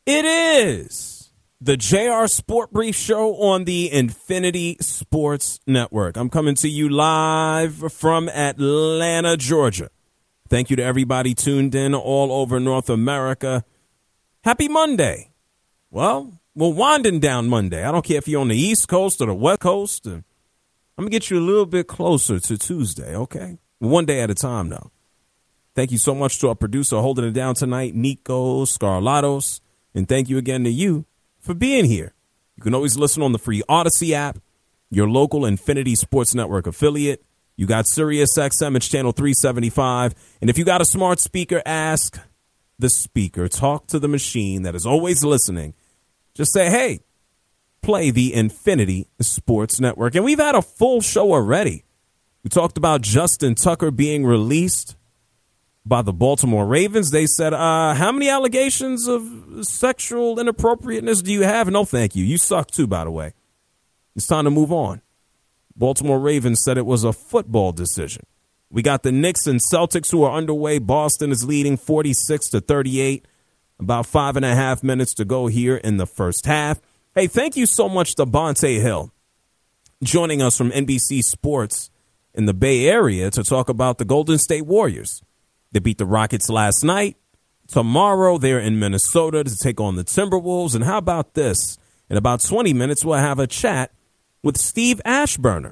It is the JR Sport Brief Show on the Infinity Sports Network. I'm coming to you live from Atlanta, Georgia. Thank you to everybody tuned in all over North America. Happy Monday. Well, we're winding down Monday. I don't care if you're on the East Coast or the West Coast. I'm going to get you a little bit closer to Tuesday, okay? One day at a time, though. Thank you so much to our producer holding it down tonight, Nico Scarlatos. And thank you again to you for being here. You can always listen on the free Odyssey app, your local Infinity Sports Network affiliate. You got Sirius XM, it's channel 375. And if you got a smart speaker, ask the speaker. Talk to the machine that is always listening. Just say, hey, play the Infinity Sports Network. And we've had a full show already. We talked about Justin Tucker being released by the Baltimore Ravens. They said, how many allegations of sexual inappropriateness do you have? No, thank you. You suck too, by the way. It's time to move on. Baltimore Ravens said it was a football decision. We got the Knicks and Celtics who are underway. Boston is leading 46-38. About 5.5 minutes to go here in the first half. Hey, thank you so much to Bonte Hill joining us from NBC Sports in the Bay Area to talk about the Golden State Warriors. They beat the Rockets last night. Tomorrow, they're in Minnesota to take on the Timberwolves. And how about this? In about 20 minutes, we'll have a chat with Steve Ashburner,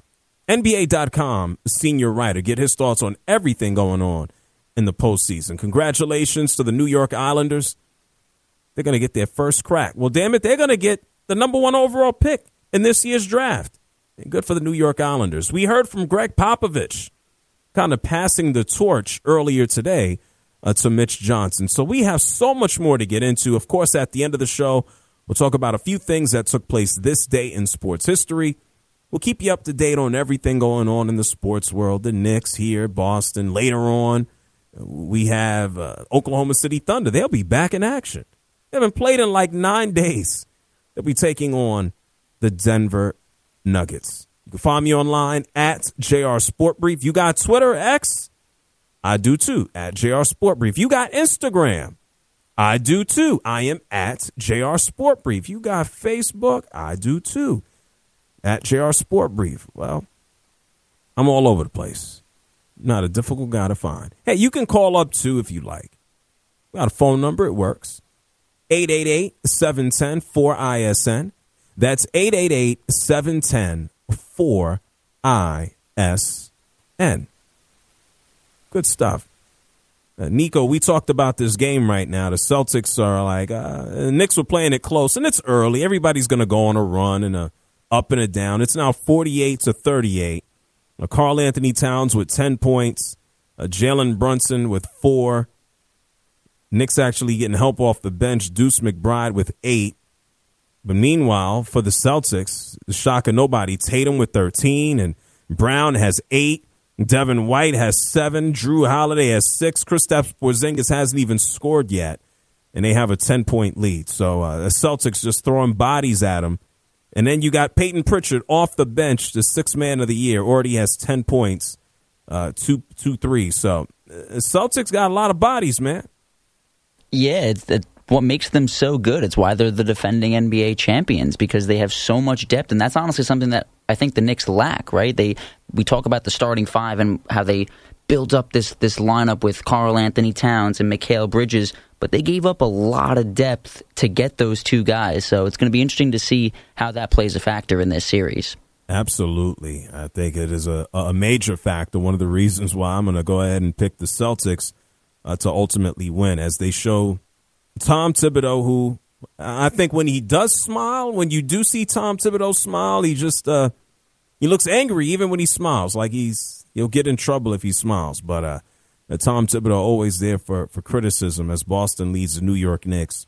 NBA.com senior writer. Get his thoughts on everything going on in the postseason. Congratulations to the New York Islanders. They're going to get their first crack. Well, damn it, they're going to get the number 1 overall pick in this year's draft. And good for the New York Islanders. We heard from Greg Popovich, kind of passing the torch earlier today to Mitch Johnson. So we have so much more to get into. Of course, at the end of the show, we'll talk about a few things that took place this day in sports history. We'll keep you up to date on everything going on in the sports world. The Knicks here, Boston. Later on, we have Oklahoma City Thunder. They'll be back in action. They haven't played in like 9 days. They'll be taking on the Denver Nuggets. You can find me online at JR Sport Brief. You got Twitter, X? I do too, at JR Sport Brief. You got Instagram? I do too. I am at JR Sport Brief. You got Facebook? I do too, at JR Sport Brief. Well, I'm all over the place. Not a difficult guy to find. Hey, you can call up too if you like. We got a phone number. It works. 888-710-4ISN. That's 888-710-4ISN. Good stuff. Nico, we talked about this game right now. The Celtics are like, the Knicks were playing it close, and it's early. Everybody's going to go on a run and a up and a down. It's now 48-38. Karl Anthony Towns with 10 points. Jalen Brunson with 4. Knicks actually getting help off the bench. Deuce McBride with 8. But meanwhile, for the Celtics, the shock of nobody, Tatum with 13, and Brown has 8. Devin White has 7. Drew Holiday has 6. Kristaps Porzingis hasn't even scored yet, and they have a 10-point lead. So the Celtics just throwing bodies at them. And then you got Peyton Pritchard off the bench, the sixth man of the year, already has 10 points, 2 threes. So the Celtics got a lot of bodies, man. Yeah, it's what makes them so good. It's why they're the defending NBA champions, because they have so much depth, and that's honestly something that I think the Knicks lack, right? We talk about the starting five and how they build up this lineup with Karl Anthony Towns and Mikal Bridges, but they gave up a lot of depth to get those two guys. So it's going to be interesting to see how that plays a factor in this series. Absolutely. I think it is a major factor. One of the reasons why I'm going to go ahead and pick the Celtics to ultimately win, as they show Tom Thibodeau, who I think when he does smile, when you do see Tom Thibodeau smile, he just he looks angry even when he smiles, like he'll get in trouble if he smiles. But Tom Thibodeau always there for criticism as Boston leads the New York Knicks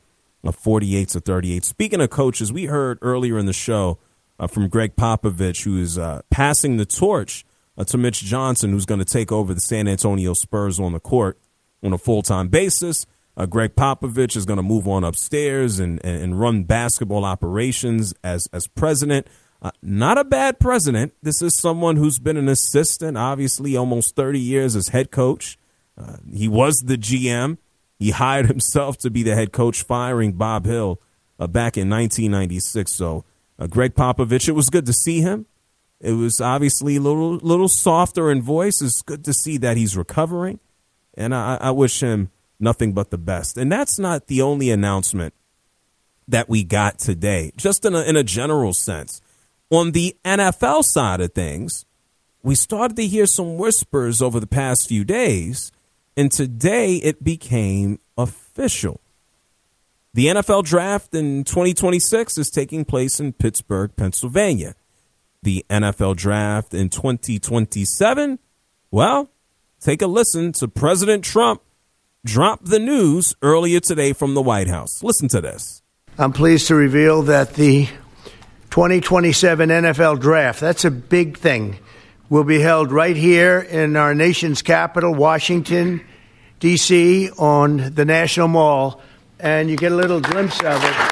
48-38. Speaking of coaches, we heard earlier in the show from Greg Popovich, who is passing the torch to Mitch Johnson, who's going to take over the San Antonio Spurs on the court on a full-time basis. Greg Popovich is going to move on upstairs and run basketball operations as president. Not a bad president. This is someone who's been an assistant, obviously almost 30 years as head coach. He was the GM He hired himself to be the head coach, firing Bob Hill back in 1996. So Greg Popovich, it was good to see him. It was obviously a little softer in voice. It's good to see that he's recovering, and I wish him nothing but the best. And that's not the only announcement that we got today, just in a general sense. On the NFL side of things, we started to hear some whispers over the past few days, and today it became official. The NFL draft in 2026 is taking place in Pittsburgh, Pennsylvania. The NFL draft in 2027, well, take a listen to President Trump drop the news earlier today from the White House. Listen to this. I'm pleased to reveal that the 2027 NFL draft, that's a big thing, will be held right here in our nation's capital, Washington, D.C., on the National Mall, and you get a little glimpse of it.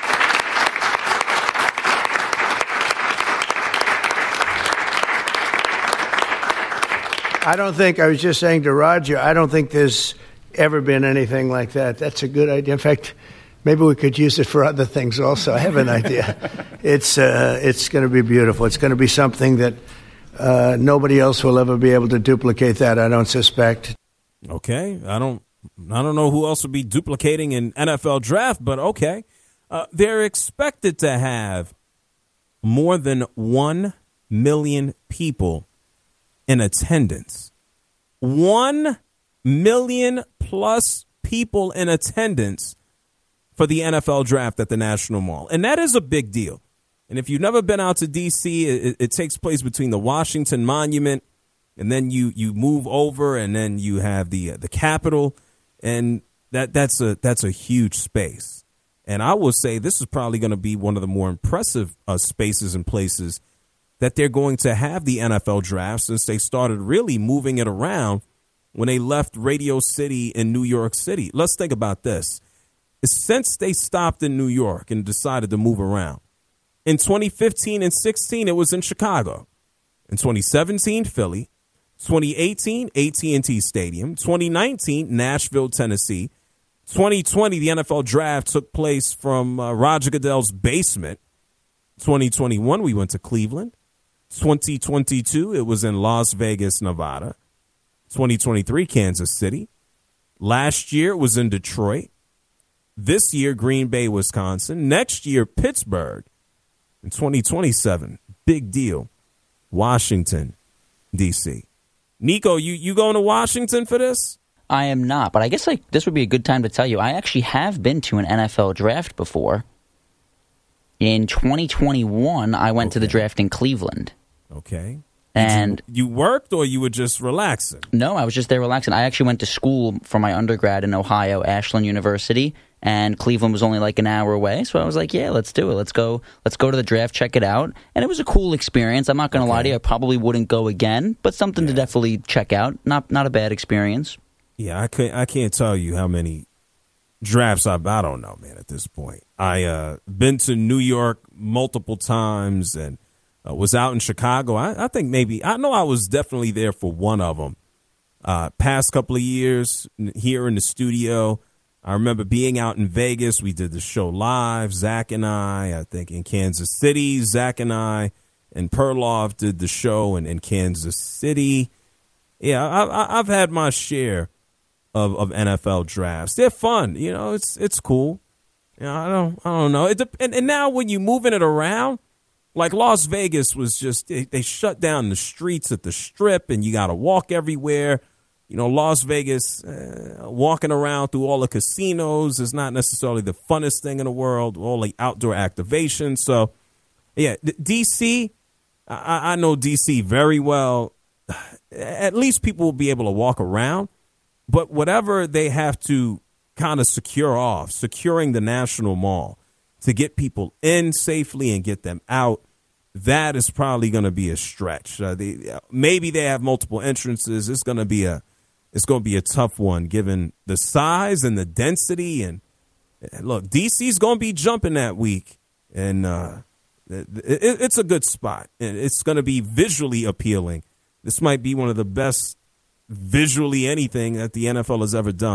I was just saying to Roger, I don't think there's ever been anything like that. That's a good idea. In fact, maybe we could use it for other things also. I have an idea. It's going to be beautiful. It's going to be something that nobody else will ever be able to duplicate that, I don't suspect. Okay. I don't know who else would be duplicating an NFL draft, but okay. They're expected to have more than 1 million people in attendance. 1 million plus people in attendance for the NFL draft at the National Mall. And that is a big deal. And if you've never been out to D.C., it takes place between the Washington Monument, and then you move over, and then you have the Capitol, and that's a huge space. And I will say this is probably going to be one of the more impressive spaces and places that they're going to have the NFL draft, since they started really moving it around when they left Radio City in New York City. Let's think about this. Since they stopped in New York and decided to move around, in 2015 and 16, it was in Chicago. In 2017, Philly. 2018, AT&T Stadium. 2019, Nashville, Tennessee. 2020, the NFL draft took place from Roger Goodell's basement. 2021, we went to Cleveland. 2022, it was in Las Vegas, Nevada. 2023, Kansas City. Last year, it was in Detroit. This year, Green Bay, Wisconsin. Next year, Pittsburgh. In 2027, big deal, Washington, D.C. Nico, you going to Washington for this? I am not, but I guess this would be a good time to tell you, I actually have been to an NFL draft before. In 2021, I went to the draft in Cleveland. Okay. And you worked, or you were just relaxing? No, I was just there relaxing. I actually went to school for my undergrad in Ohio, Ashland University, and Cleveland was only like an hour away. So I was like, yeah, let's do it. Let's go to the draft, check it out. And it was a cool experience. I'm not going to lie to you. I probably wouldn't go again, but something to definitely check out. Not a bad experience. Yeah, I can't tell you how many drafts I don't know, man, at this point. I been to New York multiple times, and was out in Chicago. I think I know I was definitely there for one of them. Past couple of years here in the studio, I remember being out in Vegas. We did the show live, Zach and I think in Kansas City. Zach and I and Perloff did the show in Kansas City. Yeah, I've had my share of NFL drafts. They're fun. You know, it's cool. You know, I don't know. And now when you moving it around, like Las Vegas was just, they shut down the streets at the Strip, and you got to walk everywhere. You know, Las Vegas, walking around through all the casinos is not necessarily the funnest thing in the world, all the outdoor activations. So, yeah, D.C., I know D.C. very well. At least people will be able to walk around. But whatever they have to kind of securing the National Mall to get people in safely and get them out, that is probably going to be a stretch. Maybe they have multiple entrances. It's going to be a tough one given the size and the density. And look, DC's going to be jumping that week, and it's a good spot. It's going to be visually appealing. This might be one of the best visually anything that the NFL has ever done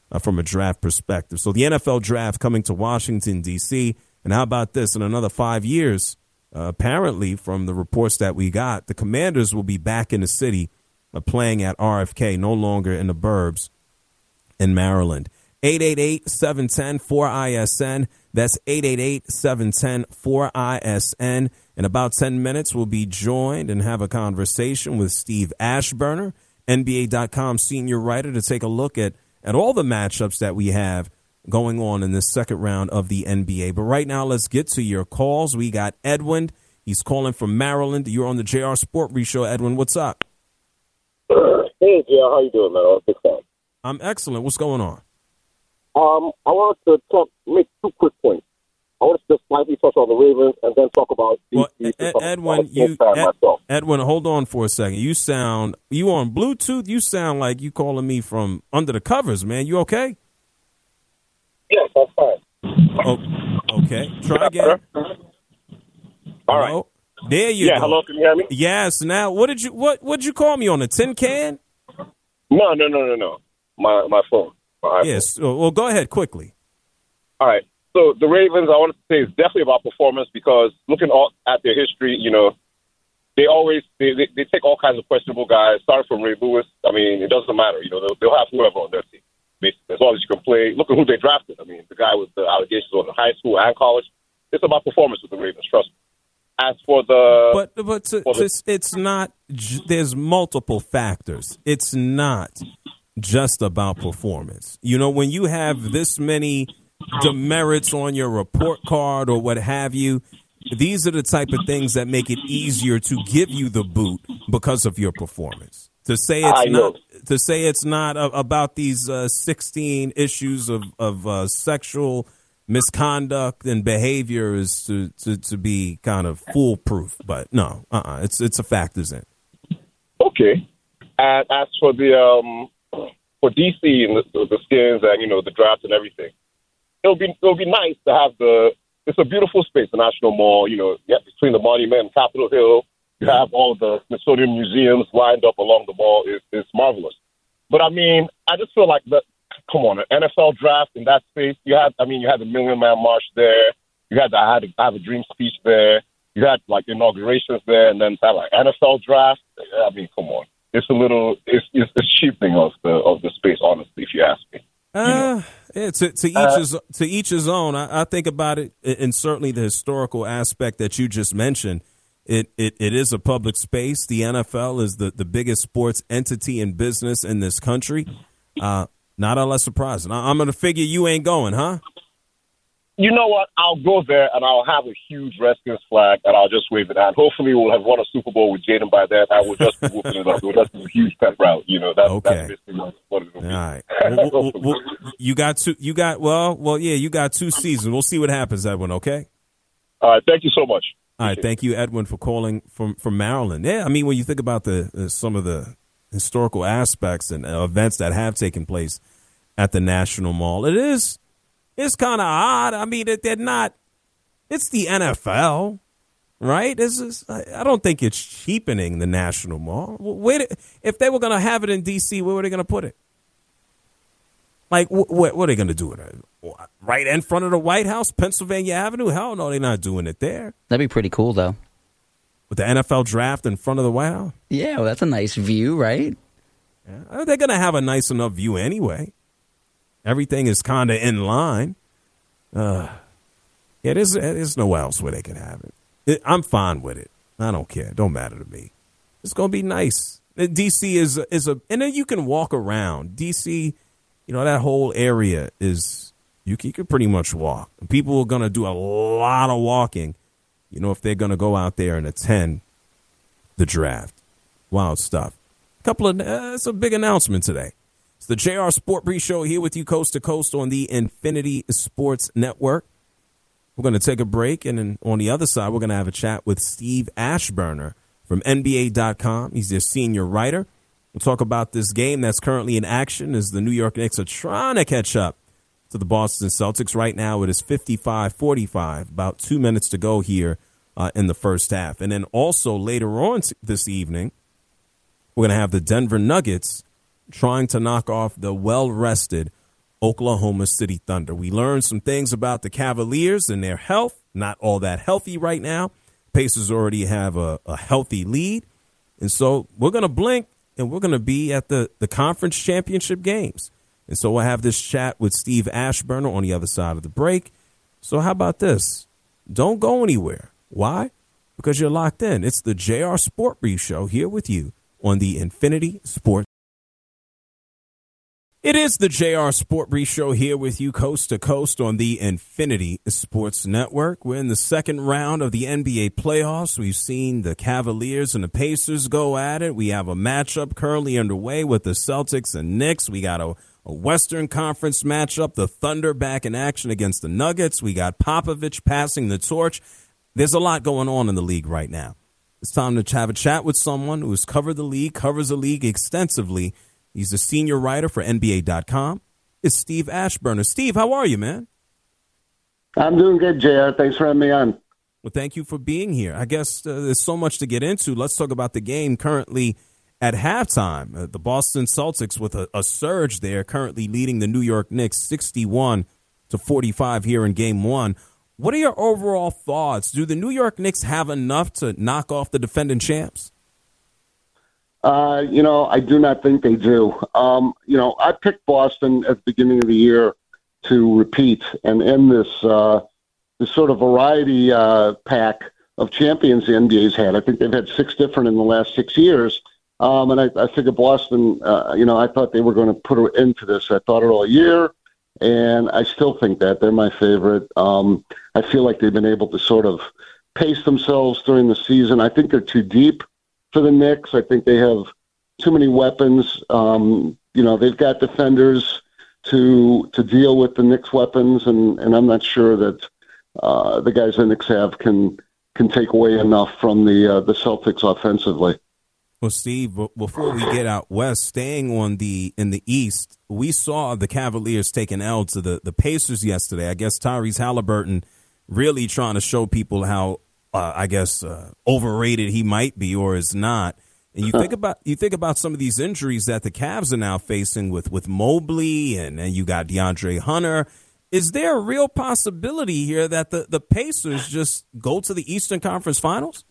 from a draft perspective. So the NFL draft coming to Washington, D.C., and how about this? In another 5 years, apparently, from the reports that we got, the Commanders will be back in the city playing at RFK, no longer in the burbs in Maryland. 888-710-4ISN. That's 888-710-4ISN. In about 10 minutes, we'll be joined and have a conversation with Steve Ashburner, NBA.com senior writer, to take a look at all the matchups that we have going on in this second round of the NBA. But right now, let's get to your calls. We got Edwin. He's calling from Maryland. You're on the JR Sport Brief Show. Edwin, what's up? Hey, JR, how you doing, man? I'm a big fan. I'm excellent. What's going on? I wanted to make 2 quick points. I want to just slightly touch on the Ravens and then talk about Edwin, hold on for a second. You on Bluetooth? You sound like you calling me from under the covers, man. You okay? Yes, I'm fine. Oh, okay. Try again. All right. There you go. Hello, can you hear me? Yes. Now, what'd you call me on, a tin can? No. My phone. Yes. Well, go ahead quickly. All right. So the Ravens, I want to say, is definitely about performance because looking at their history, they always they take all kinds of questionable guys. Starting from Ray Lewis, I mean, it doesn't matter. They'll have whoever on their team, basically, as long as you can play. Look at who they drafted. I mean, the guy with the allegations on high school and college. It's about performance with the Ravens. Trust me. As for the it's not. There's multiple factors. It's not just about performance. When you have this many demerits on your report card or what have you, these are the type of things that make it easier to give you the boot because of your performance. To say it's not about these 16 issues of sexual misconduct and behavior is to be kind of foolproof. But no, it's a factors in. Okay. And as for for DC and the Skins and the draft and everything, it'll be nice to have it's a beautiful space, the National Mall. Between the Monument and Capitol Hill, you have all the Smithsonian museums lined up along the mall. It's marvelous. But I mean, I just feel like come on, an NFL draft in that space. You had the Million Man March there. You had I have a dream speech there. You had inaugurations there, and then have NFL draft. I mean, come on. It's a cheapening of the space, honestly, if you ask me. To each his own. I think about it, and certainly the historical aspect that you just mentioned. It is a public space. The NFL is the biggest sports entity in business in this country. Not unless surprising. I'm going to figure you ain't going, huh? You know what? I'll go there and I'll have a huge Redskins flag and I'll just wave it out. Hopefully we'll have won a Super Bowl with Jaden by then. I will just be whooping it up. It will just be a huge pep route. That's basically what it will be. All right. You got 2 seasons. We'll see what happens, Edwin, okay? All right. Thank you so much. All right. Thank you, Edwin, for calling from Maryland. Yeah, I mean, when you think about some of the historical aspects and events that have taken place at the National Mall, it's kind of odd. I mean, they're not. It's the NFL, right? I don't think it's cheapening the National Mall. If they were going to have it in D.C., where were they going to put it? What are they going to do with it? Right in front of the White House, Pennsylvania Avenue? Hell no, they're not doing it there. That'd be pretty cool, though. With the NFL draft in front of the White House? Yeah, well, that's a nice view, right? Yeah. They're going to have a nice enough view anyway. Everything is kind of in line. There's nowhere else where they can have it. I'm fine with it. I don't care. It don't matter to me. It's going to be nice. D.C. is and then you can walk around. D.C., that whole area is, you can pretty much walk. People are going to do a lot of walking, if they're going to go out there and attend the draft. Wild stuff. It's a big announcement today. It's the JR Sport Brief Show here with you coast to coast on the Infinity Sports Network. We're going to take a break, and then on the other side, we're going to have a chat with Steve Ashburner from NBA.com. He's their senior writer. We'll talk about this game that's currently in action as the New York Knicks are trying to catch up to the Boston Celtics. Right now, it is 55-45, about 2 minutes to go here in the first half. And then also later on this evening, we're going to have the Denver Nuggets trying to knock off the well-rested Oklahoma City Thunder. We learned some things about the Cavaliers and their health, not all that healthy right now. Pacers already have a healthy lead. And so we're going to blink and we're going to be at the conference championship games. And so we'll have this chat with Steve Ashburner on the other side of the break. So how about this? Don't go anywhere. Why? Because you're locked in. It's the JR Sport Brief Show here with you on the Infinity Sports. It is the JR Sport Brief Show here with you coast to coast on the Infinity Sports Network. We're in the second round of the NBA playoffs. We've seen the Cavaliers and the Pacers go at it. We have a matchup currently underway with the Celtics and Knicks. We got a Western Conference matchup, the Thunder back in action against the Nuggets. We got Popovich passing the torch. There's a lot going on in the league right now. It's time to have a chat with someone who's covered the league, covers the league extensively. He's a senior writer for NBA.com. It's Steve Ashburner. Steve, how are you, man? I'm doing good, JR. Thanks for having me on. Well, thank you for being here. I guess there's so much to get into. Let's talk about the game currently at halftime. The Boston Celtics with a surge there, currently leading the New York Knicks 61-45 here in Game 1. What are your overall thoughts? Do the New York Knicks have enough to knock off the defending champs? I do not think they do. I picked Boston at the beginning of the year to repeat and end this sort of variety pack of champions the NBA's had. I think they've had 6 different in the last 6 years. And I figured Boston, I thought they were going to put an end to this. I thought it all year, and I still think that. They're my favorite. I feel like they've been able to sort of pace themselves during the season. I think they're too deep for the Knicks. I think they have too many weapons. They've got defenders to deal with the Knicks' weapons, and I'm not sure that the guys the Knicks have can take away enough from the Celtics offensively. Well, Steve, before we get out west, staying in the East, we saw the Cavaliers take an L to the Pacers yesterday. I guess Tyrese Halliburton really trying to show people how overrated he might be or is not. And you think about some of these injuries that the Cavs are now facing with Mobley and you got DeAndre Hunter. Is there a real possibility here that the Pacers just go to the Eastern Conference Finals?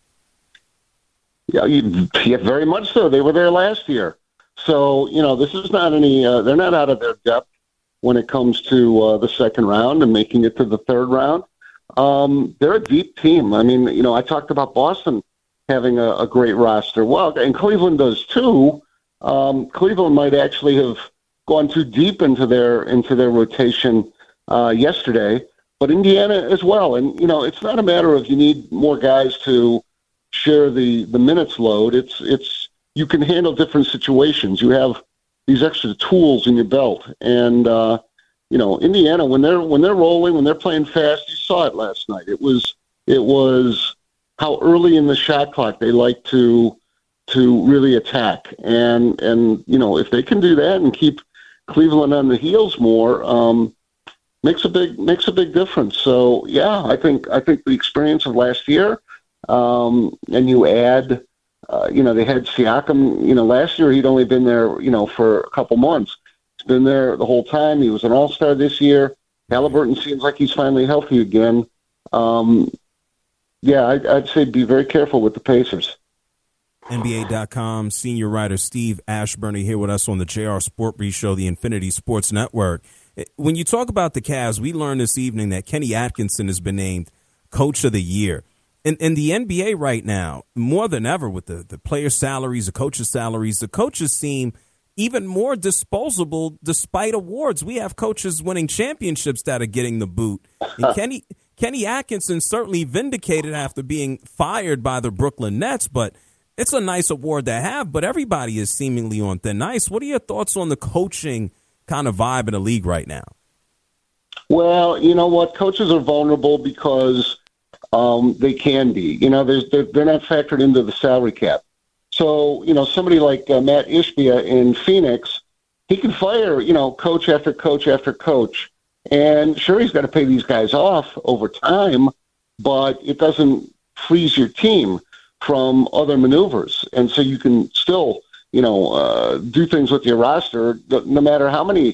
Yeah, very much so. They were there last year. So, this is not they're not out of their depth when it comes to the second round and making it to the third round. They're a deep team. I mean, I talked about Boston having a great roster. Well, and Cleveland does too. Cleveland might actually have gone too deep into their rotation yesterday, but Indiana as well. And, it's not a matter of you need more guys to share the minutes load. It's you can handle different situations. You have these extra tools in your belt. And, Indiana, when they're rolling, when they're playing fast, you saw it last night. It was how early in the shot clock they like to really attack. And if they can do that and keep Cleveland on the heels more, makes a big difference. So yeah, I think the experience of last year, and you add, they had Siakam. Last year he'd only been there, for a couple months. He's been there the whole time. He was an all-star this year. Halliburton seems like he's finally healthy again. I'd say be very careful with the Pacers. NBA.com senior writer Steve Ashburner here with us on the JR Sport Brief Show, the Infinity Sports Network. When you talk about the Cavs, we learned this evening that Kenny Atkinson has been named Coach of the Year. In the NBA right now, more than ever with the player salaries, the coaches' salaries, the coaches seem even more disposable despite awards. We have coaches winning championships that are getting the boot. And Kenny Atkinson certainly vindicated after being fired by the Brooklyn Nets, but it's a nice award to have, but everybody is seemingly on thin ice. What are your thoughts on the coaching kind of vibe in the league right now? Well, you know what? Coaches are vulnerable because they can be. They're not factored into the salary cap. So, somebody like Matt Ishbia in Phoenix, he can fire, coach after coach after coach. And sure, he's got to pay these guys off over time, but it doesn't freeze your team from other maneuvers. And so you can still, do things with your roster, no matter how many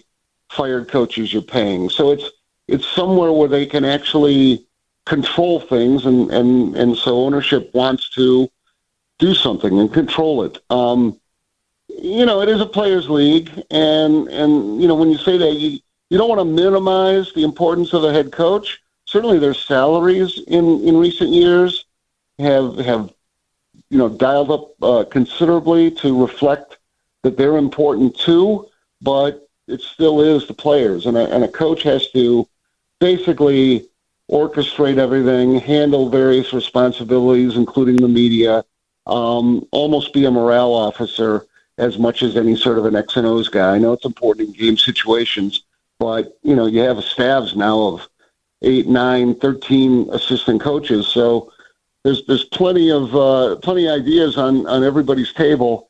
fired coaches you're paying. So it's somewhere where they can actually control things, and so ownership wants to do something and control it. It is a players' league, and when you say that, you don't want to minimize the importance of a head coach. Certainly, their salaries in recent years have dialed up considerably to reflect that they're important too, but it still is the players, and a coach has to basically orchestrate everything, handle various responsibilities, including the media, almost be a morale officer as much as any sort of an X and O's guy. I know it's important in game situations, but you have staffs now of 8, 9, 13 assistant coaches, so there's plenty ideas on everybody's table.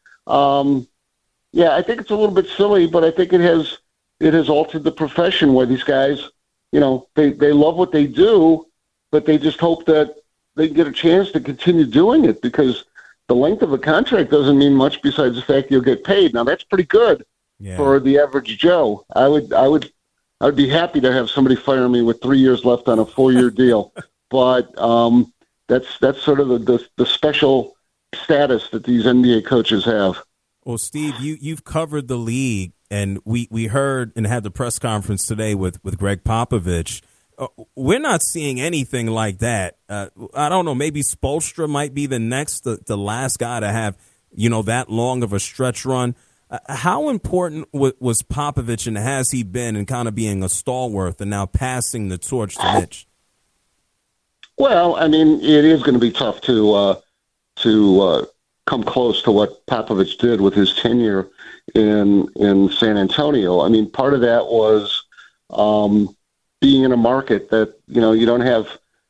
I think it's a little bit silly, but I think it has altered the profession where these guys, they love what they do, but they just hope that they get a chance to continue doing it, because the length of a contract doesn't mean much besides the fact you'll get paid. Now that's pretty good for the average Joe. I would be happy to have somebody fire me with 3 years left on a 4-year deal, but that's sort of the special status that these NBA coaches have. Well, Steve, you've covered the league, and we heard and had the press conference today with Greg Popovich. We're not seeing anything like that. I don't know. Maybe Spoelstra might be the last guy to have, that long of a stretch run. How important was Popovich, and has he been in kind of being a stalwart and now passing the torch to Mitch? Well, I mean, it is going to be tough to come close to what Popovich did with his tenure in San Antonio. I mean, part of that was being in a market that, you don't have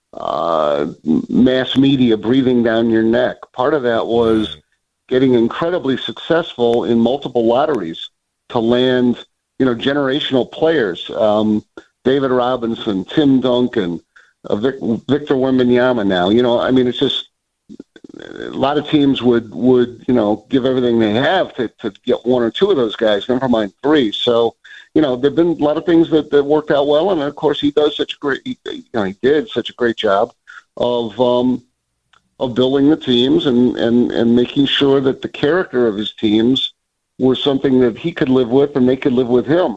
mass media breathing down your neck. Part of that was getting incredibly successful in multiple lotteries to land, generational players. David Robinson, Tim Duncan, Victor Wembanyama now. It's just a lot of teams would give everything they have to get 1 or 2 of those guys, never mind 3. So, there've been a lot of things that worked out well, and of course he did such a great job of building the teams and making sure that the character of his teams was something that he could live with and they could live with him.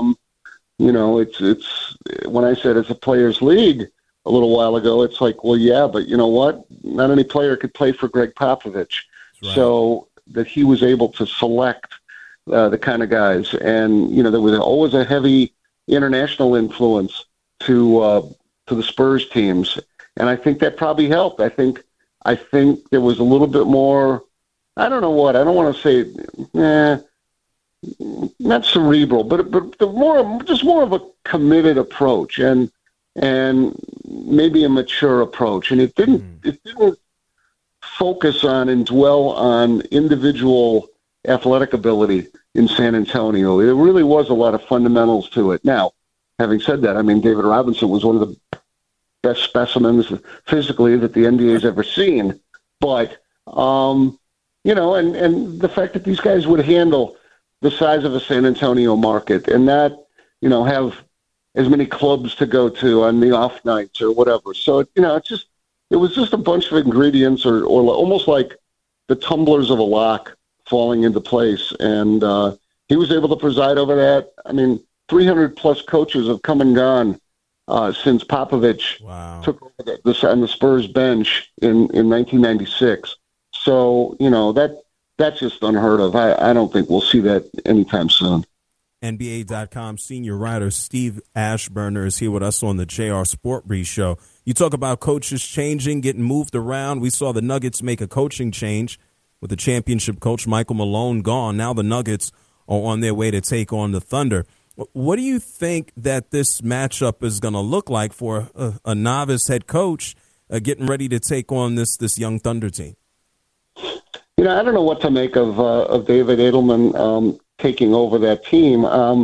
It's when I said it's a players' league a little while ago, it's like, well, yeah, but you know what? Not any player could play for Greg Popovich. Right. So that he was able to select the kind of guys. And, there was always a heavy international influence to the Spurs teams. And I think that probably helped. I think there was a little bit more, I don't know what, I don't want to say, not cerebral, but more of a committed approach and maybe a mature approach. And it didn't focus on and dwell on individual athletic ability in San Antonio. It really was a lot of fundamentals to it. Now, having said that, I mean, David Robinson was one of the best specimens physically that the NBA has ever seen. But, and the fact that these guys would handle the size of a San Antonio market and not, have as many clubs to go to on the off nights or whatever. So, it was just a bunch of ingredients or almost like the tumblers of a lock falling into place. And he was able to preside over that. I mean, 300-plus coaches have come and gone since Popovich took over on the Spurs bench in 1996. So, that's just unheard of. I don't think we'll see that anytime soon. NBA.com senior writer Steve Ashburner is here with us on the JR Sport Brief Show. You talk about coaches changing, getting moved around. We saw the Nuggets make a coaching change with the championship coach Michael Malone gone. Now the Nuggets are on their way to take on the Thunder. What do you think that this matchup is going to look like for a novice head coach getting ready to take on this young Thunder team? I don't know what to make of David Edelman taking over that team. I've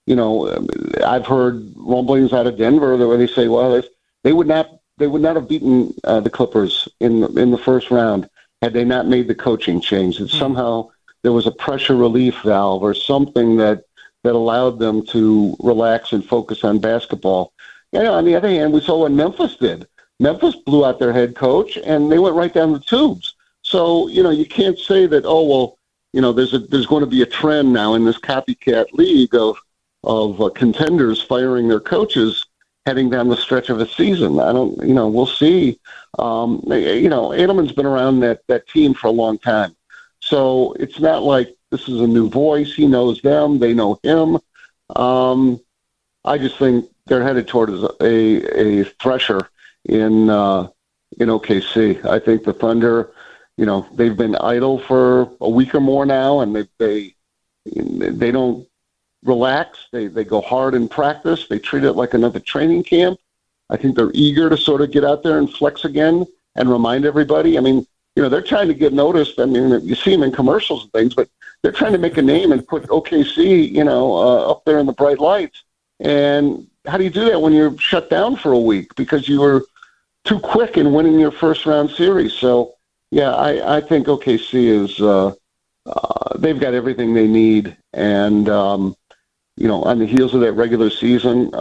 heard rumblings out of Denver where they say, well, they would not have beaten the Clippers in the first round had they not made the coaching change. That somehow there was a pressure relief valve or something that that allowed them to relax and focus on basketball. You know, on the other hand, we saw what Memphis did. Memphis blew out their head coach, and they went right down the tubes. So, you know, you can't say that, oh, well, you know, there's going to be a trend now in this copycat league of contenders firing their coaches heading down the stretch of a season. We'll see. Edelman's been around that team for a long time. So it's not like this is a new voice. He knows them. They know him. I just think they're headed towards a thresher in OKC. I think the Thunder, you know, they've been idle for a week or more now, and they don't relax. They go hard in practice. They treat it like another training camp. I think they're eager to sort of get out there and flex again and remind everybody. I mean, you know, they're trying to get noticed. I mean, you see them in commercials and things, but they're trying to make a name and put OKC, up there in the bright lights. And how do you do that when you're shut down for a week because you were too quick in winning your first round series? So, yeah, I think OKC is they've got everything they need. And, on the heels of that regular season,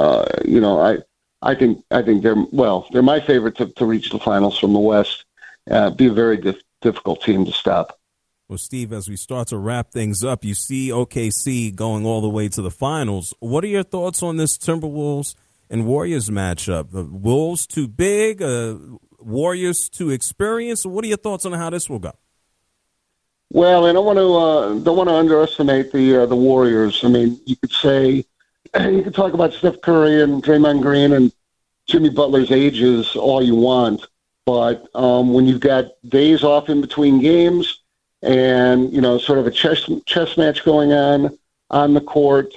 I think they're my favorite to reach the finals from the West. Be a very difficult team to stop. Well, Steve, as we start to wrap things up, you see OKC going all the way to the finals. What are your thoughts on this Timberwolves and Warriors matchup? The Wolves too big, Warriors too experienced. What are your thoughts on how this will go? Well, I don't want to underestimate the Warriors. I mean, you could talk about Steph Curry and Draymond Green and Jimmy Butler's ages all you want, but when you've got days off in between games and sort of a chess match going on the court,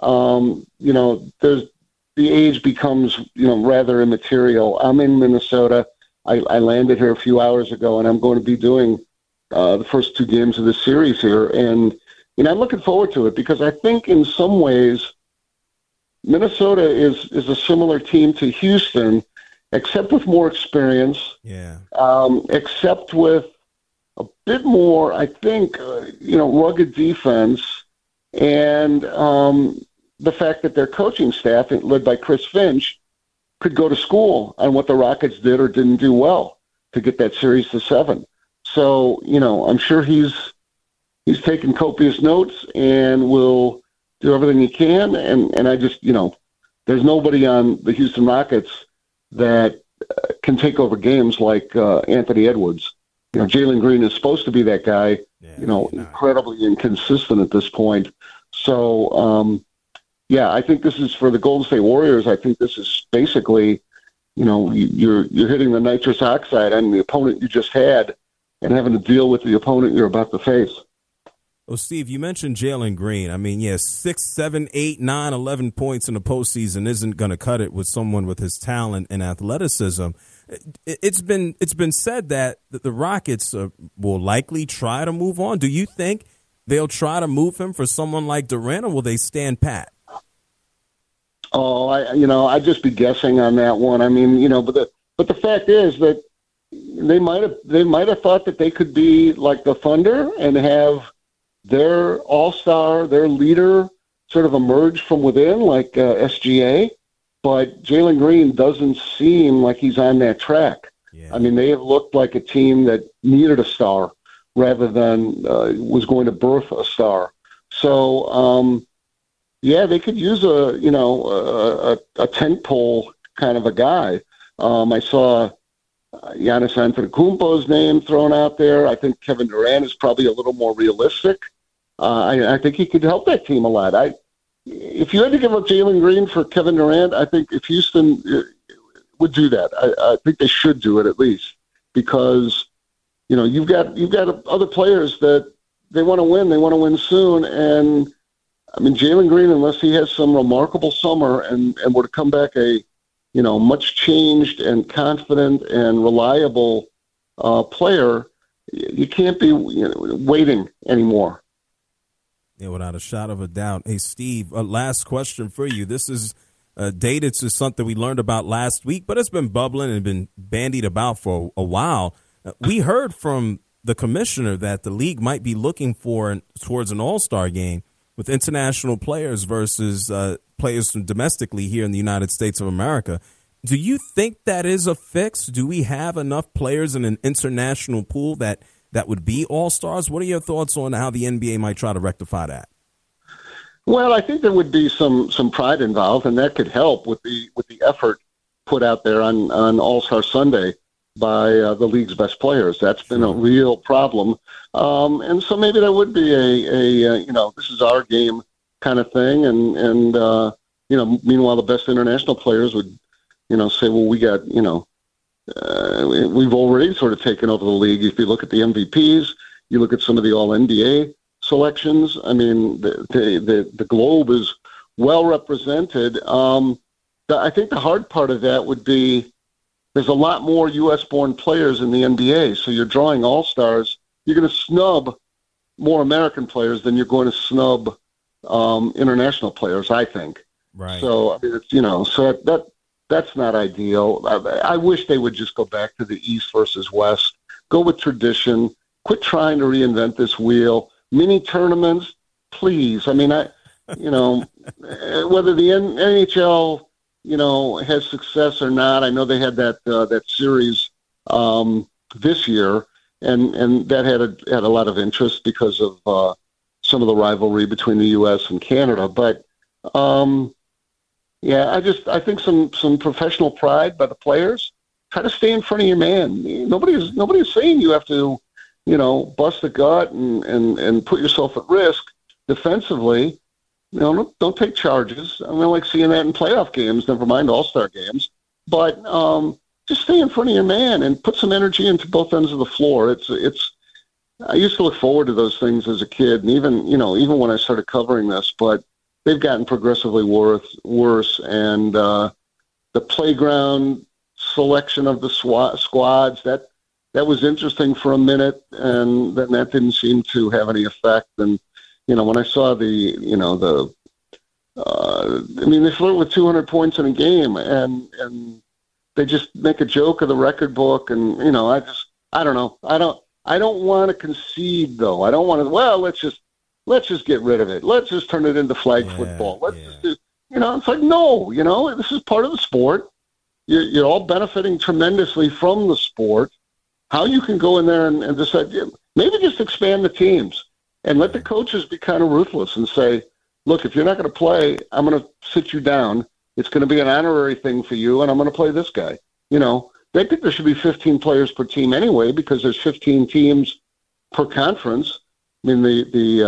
there's the age becomes rather immaterial. I'm in Minnesota. I landed here a few hours ago, and I'm going to be doing the first two games of this series here. And, I'm looking forward to it because I think in some ways Minnesota is a similar team to Houston, except with more experience. Yeah. Except with a bit more, I think, rugged defense and the fact that their coaching staff, led by Chris Finch, could go to school on what the Rockets did or didn't do well to get that series to 7. So, I'm sure he's taken copious notes and will do everything he can. And I just, there's nobody on the Houston Rockets that can take over games like Anthony Edwards. Jalen Green is supposed to be that guy, incredibly inconsistent at this point. So, I think this is for the Golden State Warriors. I think this is basically, you're hitting the nitrous oxide on the opponent you just had and having to deal with the opponent you're about to face. Well, Steve, you mentioned Jalen Green. I mean, 6, 7, 8, 9, 11 points in the postseason isn't going to cut it with someone with his talent and athleticism. It's been said that the Rockets will likely try to move on. Do you think they'll try to move him for someone like Durant, or will they stand pat? Oh, I'd just be guessing on that one. I mean, but the fact is that they might have thought that they could be like the Thunder and have their all-star, their leader, sort of emerge from within, like SGA. But Jalen Green doesn't seem like he's on that track. Yeah. I mean, they have looked like a team that needed a star rather than was going to birth a star. So, they could use a tentpole kind of a guy. I saw Giannis Antetokounmpo's name thrown out there. I think Kevin Durant is probably a little more realistic. I think he could help that team a lot. If you had to give up Jalen Green for Kevin Durant, I think if Houston would do that, I think they should do it at least because you've got other players that they want to win. They want to win soon, and I mean Jalen Green, unless he has some remarkable summer and were to come back a much changed and confident and reliable player, you can't be waiting anymore. Yeah, without a shot of a doubt. Hey, Steve, last question for you. This is dated to something we learned about last week, but it's been bubbling and been bandied about for a while. We heard from the commissioner that the league might be looking towards an all-star game with international players versus players from domestically here in the United States of America. Do you think that is a fix? Do we have enough players in an international pool that would be all-stars? What are your thoughts on how the NBA might try to rectify that? Well, I think there would be some pride involved, and that could help with the effort put out there on All-Star Sunday by the league's best players. That's been a real problem, and so maybe there would be a this is our game kind of thing, and meanwhile the best international players would say, well, we got we've already sort of taken over the league. If you look at the MVPs, you look at some of the All-NBA selections. I mean, the globe is well represented. I think the hard part of that would be there's a lot more U.S.-born players in the NBA, so you're drawing all-stars. You're going to snub more American players than you're going to snub international players, I think. Right. So, I mean, it's, that's not ideal. I wish they would just go back to the East versus West, go with tradition, quit trying to reinvent this wheel. Mini tournaments, please. I mean, whether the NHL, has success or not, I know they had that series this year, and that had a lot of interest because of some of the rivalry between the U.S. and Canada. But I think some professional pride by the players. Try to stay in front of your man. Nobody's saying you have to, bust the gut and put yourself at risk defensively. Don't take charges. I mean, I like seeing that in playoff games, never mind all-star games. But just stay in front of your man and put some energy into both ends of the floor. I used to look forward to those things as a kid, and even when I started covering this, but they've gotten progressively worse. And the playground selection of the squads, that was interesting for a minute, and then that didn't seem to have any effect. And when I saw they flirt with 200 points in a game, and they just make a joke of the record book, and I don't know. I don't want to concede though. I don't want to. Well, let's just get rid of it. Let's just turn it into flag football. Let's just do. It's like no. This is part of the sport. You're all benefiting tremendously from the sport. How you can go in there and decide, maybe just expand the teams and let the coaches be kind of ruthless and say, look, if you're not going to play, I'm going to sit you down. It's going to be an honorary thing for you, and I'm going to play this guy. They think there should be 15 players per team anyway because there's 15 teams per conference. I mean, the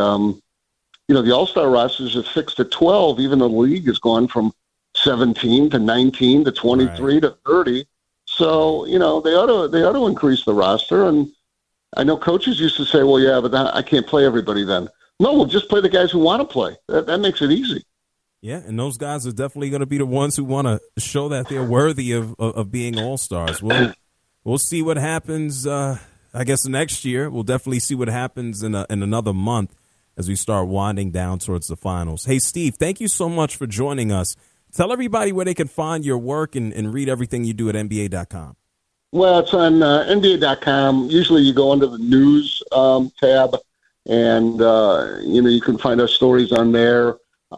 All-Star rosters are fixed at 12, even though the league has gone from 17 to 19 to 23 to 30. So, they ought to increase the roster. And I know coaches used to say, well, yeah, but I can't play everybody then. No, we'll just play the guys who want to play. That makes it easy. Yeah, and those guys are definitely going to be the ones who want to show that they're worthy of being all-stars. We'll see what happens, I guess, next year. We'll definitely see what happens in another month as we start winding down towards the finals. Hey, Steve, thank you so much for joining us. Tell everybody where they can find your work and read everything you do at NBA.com. Well, it's on NBA.com. Usually you go under the news tab, and, you can find our stories on there.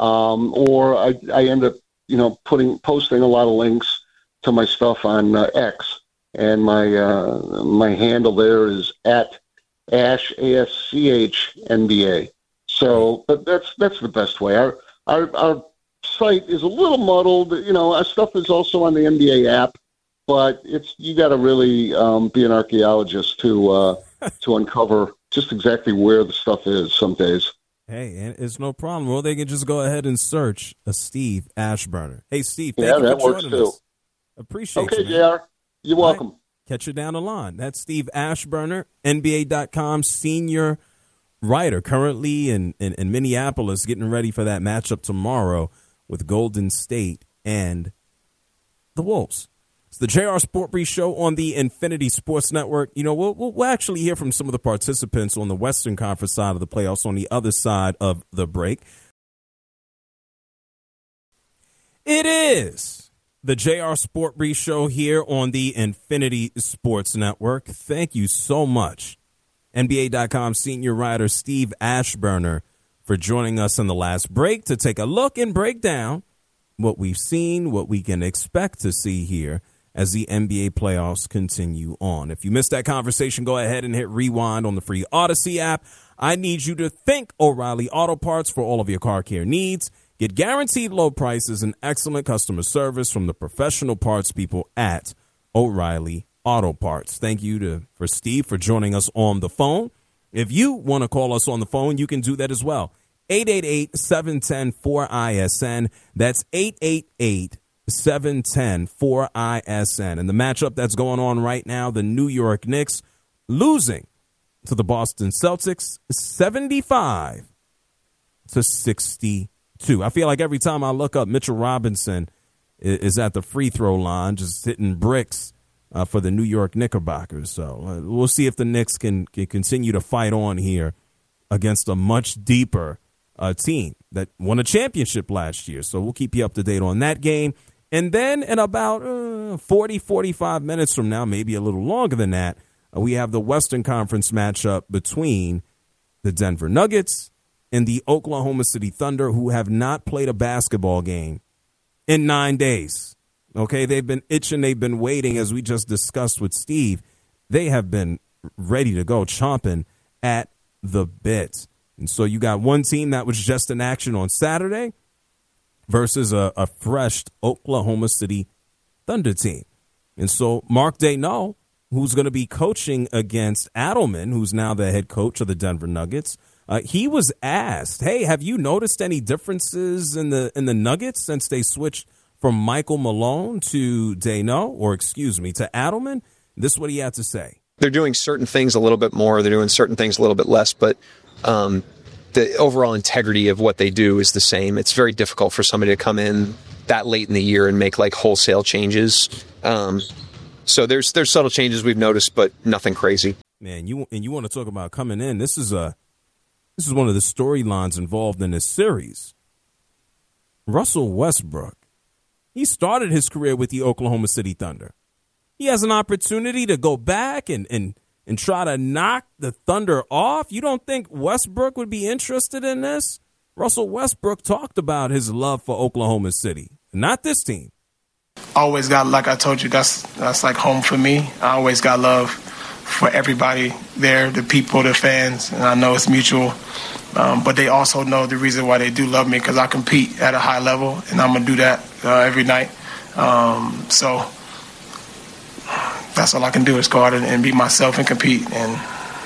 Or I end up, posting a lot of links to my stuff on X, and my handle there is at Ash ASCH NBA. So, but that's the best way. Our site is a little muddled. Our stuff is also on the NBA app, but you got to really be an archaeologist to uncover just exactly where the stuff is some days. Hey, it's no problem. Well, they can just go ahead and search a Steve Ashburner. Hey, Steve, thank you that for works joining too. us. Appreciate you, Okay, man. JR. You're welcome. Right. Catch you down the line. That's Steve Ashburner, NBA.com senior writer, currently in Minneapolis, getting ready for that matchup tomorrow with Golden State and the Wolves. It's the JR Sport Brief Show on the Infinity Sports Network. We'll actually hear from some of the participants on the Western Conference side of the playoffs on the other side of the break. It is the JR Sport Brief Show here on the Infinity Sports Network. Thank you so much, NBA.com senior writer Steve Ashburner, for joining us in the last break to take a look and break down what we've seen, what we can expect to see here as the NBA playoffs continue on. If you missed that conversation, go ahead and hit rewind on the free Odyssey app. I need you to thank O'Reilly Auto Parts for all of your car care needs. Get guaranteed low prices and excellent customer service from the professional parts people at O'Reilly Auto Parts. Thank you for Steve for joining us on the phone. If you want to call us on the phone, you can do that as well. 888-710-4ISN. That's 888-710-4ISN. And the matchup that's going on right now, the New York Knicks losing to the Boston Celtics 75-62. I feel like every time I look up, Mitchell Robinson is at the free throw line just hitting bricks for the New York Knickerbockers. So we'll see if the Knicks can continue to fight on here against a much deeper team that won a championship last year. So we'll keep you up to date on that game. And then in about 45 minutes from now, maybe a little longer than that, we have the Western Conference matchup between the Denver Nuggets and the Oklahoma City Thunder, who have not played a basketball game in 9 days. Okay, they've been itching, they've been waiting, as we just discussed with Steve. They have been ready to go, chomping at the bit. And so you got one team that was just in action on Saturday versus a fresh Oklahoma City Thunder team. And so Mark Daigneault, who's going to be coaching against Adelman, who's now the head coach of the Denver Nuggets, he was asked, hey, have you noticed any differences in the Nuggets since they switched from Michael Malone to to Adelman? This is what he had to say. They're doing certain things a little bit more. They're doing certain things a little bit less, but the overall integrity of what they do is the same. It's very difficult for somebody to come in that late in the year and make like wholesale changes. So there's subtle changes we've noticed, but nothing crazy. Man, you want to talk about coming in? This is one of the storylines involved in this series. Russell Westbrook, he started his career with the Oklahoma City Thunder. He has an opportunity to go back and try to knock the Thunder off. You don't think Westbrook would be interested in this? Russell Westbrook talked about his love for Oklahoma City, not this team. Always got, like I told you, that's like home for me. I always got love for everybody there, the people, the fans, and I know it's mutual. But they also know the reason why they do love me, because I compete at a high level, and I'm going to do that every night. So that's all I can do is go out and be myself and compete and,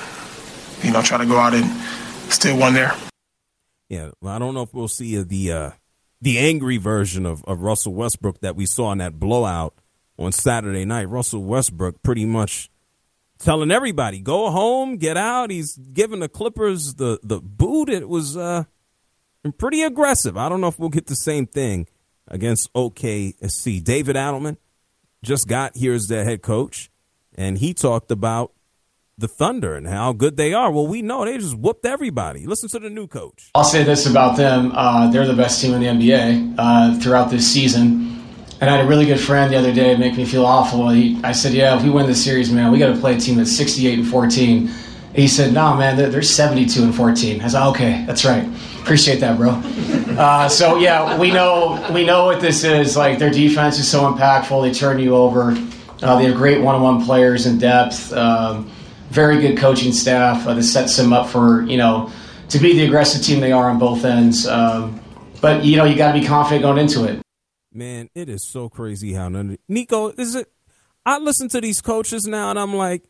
try to go out and still win there. Yeah, well, I don't know if we'll see the angry version of Russell Westbrook that we saw in that blowout on Saturday night. Russell Westbrook pretty much telling everybody, go home, get out. He's giving the Clippers the boot. It was pretty aggressive. I don't know if we'll get the same thing against OKC. David Adelman just got here as their head coach, and he talked about the Thunder and how good they are. Well, we know they just whooped everybody. Listen to the new coach. I'll say this about them. They're the best team in the NBA throughout this season. And I had a really good friend the other day make me feel awful. I said, yeah, if we win this series, man, we got to play a team that's 68-14. He said, no, man, they're 72-14. I said, okay, that's right. Appreciate that, bro. So, yeah, we know what this is. Like, their defense is so impactful. They turn you over. They have great one-on-one players in depth. Very good coaching staff that sets them up for, to be the aggressive team they are on both ends. But, you got to be confident going into it. Man, it is so crazy how Nico, I listen to these coaches now and I'm like,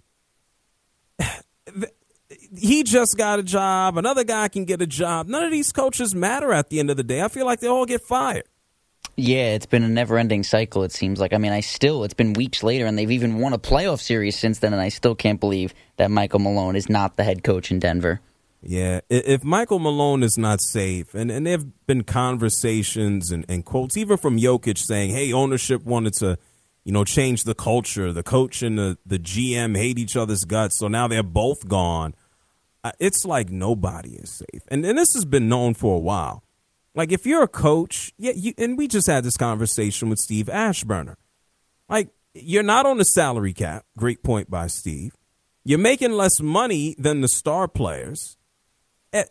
he just got a job. Another guy can get a job. None of these coaches matter at the end of the day. I feel like they all get fired. Yeah, it's been a never-ending cycle, it seems like. I mean, it's been weeks later, and they've even won a playoff series since then, and I still can't believe that Michael Malone is not the head coach in Denver. Yeah, if Michael Malone is not safe, and there have been conversations and quotes, even from Jokic saying, hey, ownership wanted to, change the culture. The coach and the GM hate each other's guts, so now they're both gone. It's like nobody is safe. And this has been known for a while. Like, if you're a coach, and we just had this conversation with Steve Ashburner. Like, you're not on the salary cap. Great point by Steve. You're making less money than the star players.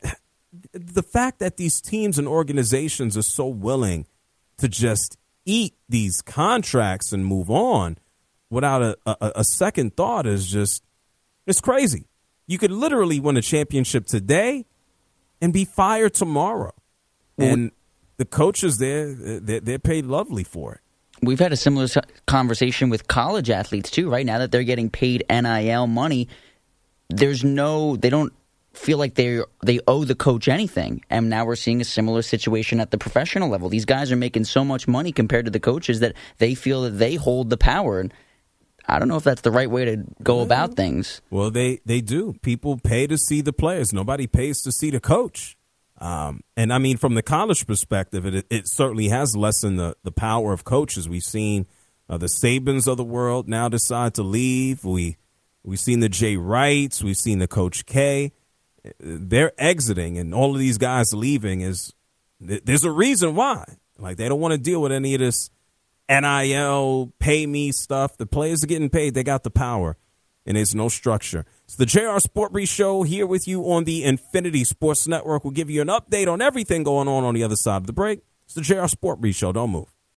the fact that these teams and organizations are so willing to just eat these contracts and move on without a second thought is just, it's crazy. You could literally win a championship today and be fired tomorrow. And the coaches they're paid lovely for it. We've had a similar conversation with college athletes too, right? Now that they're getting paid NIL money, they don't feel like they owe the coach anything. And now we're seeing a similar situation at the professional level. These guys are making so much money compared to the coaches that they feel that they hold the power. And I don't know if that's the right way to go about things. Well, they do. People pay to see the players. Nobody pays to see the coach. And I mean, from the college perspective, it certainly has lessened the power of coaches. We've seen the Sabans of the world now decide to leave. We've seen the Jay Wrights. We've seen the Coach K. They're exiting, and all of these guys leaving there's a reason why. Like, they don't want to deal with any of this NIL, pay me stuff. The players are getting paid. They got the power, and there's no structure. It's the JR Sport Brief Show here with you on the Infinity Sports Network. We'll give you an update on everything going on the other side of the break. It's the JR Sport Brief Show. Don't move.